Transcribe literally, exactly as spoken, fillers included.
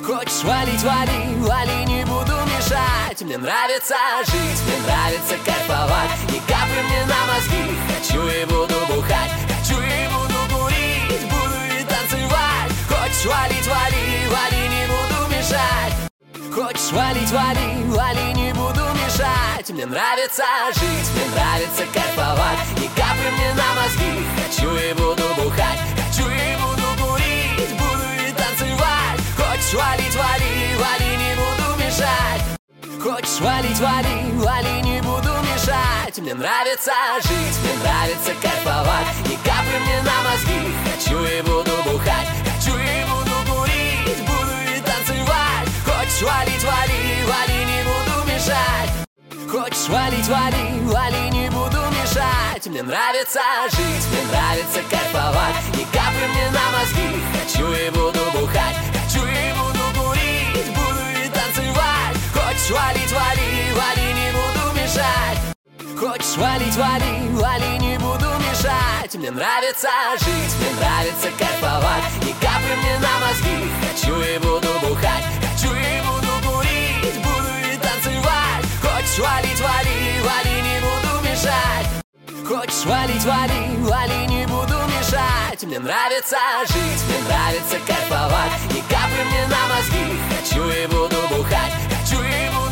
Хочешь валить, вали, вали, не буду мешать. Мне нравится жить, мне нравится кайфовать. И капли мне на мозги, хочу и буду бухать. Хочу и буду курить, буду и танцевать. Хочешь валить, вали, вали, не буду мешать. Хочешь валить, вали, вали, не буду мешать. Мне нравится жить, мне нравится кайфовать. И капли мне на мозги, хочу и буду бухать. Хочу и буду курить, буду и танцевать. Хочешь валить, вали, вали, не буду мешать. Хочешь валить, вали, вали, не буду мешать. Мне нравится жить, мне нравится кайфовать. И капли мне на мозги, хочу и буду бухать. Хочу и буду курить, буду и танцевать. Хочешь валить, вали, вали, не буду мешать. Хочешь валить, вали, вали, не буду мешать. Мне нравится жить, мне нравится кайфовать. И капли мне на мозги, хочу и буду бухать. Хочу и буду курить, буду и танцевать. Хочешь валить, вали, вали, не буду мешать. Хочешь валить, вали, вали, не буду мешать. Мне нравится жить, мне нравится кайфовать. И капли мне на мозги, хочу и буду бухать. Хочу и буду курить, буду и танцевать. Хочешь валить, вали, вали, не буду мешать. Хочешь валить, вали, вали, не буду мешать. Мне нравится жить, мне нравится кайфовать. И капли мне на мозги, хочу и буду бухать. Хочу и буду